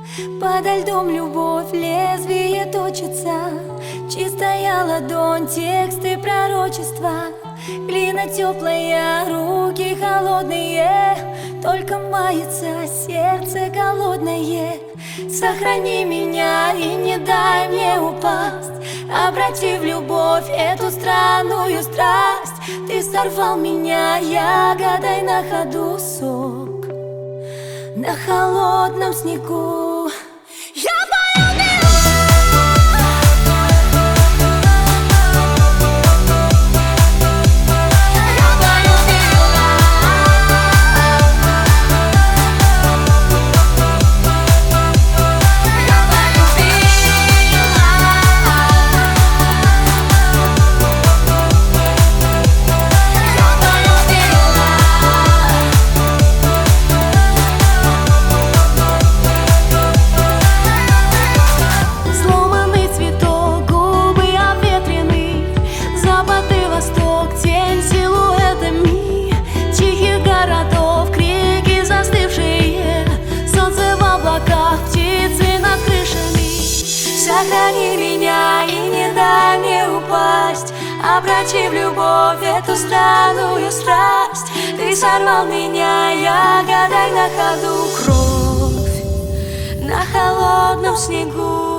Подо льдом любовь, лезвие точится. Чистая ладонь, тексты пророчества. Глина теплая, руки холодные. Только мается сердце голодное. Сохрани меня и не дай мне упасть. Обрати в любовь эту странную страсть. Ты сорвал меня ягодой на ходу сок на холодном снегу. Сохрани меня и не дай мне упасть. Обрати в любовь эту странную страсть. Ты сорвал меня ягодой на ходу. Кровь на холодном снегу.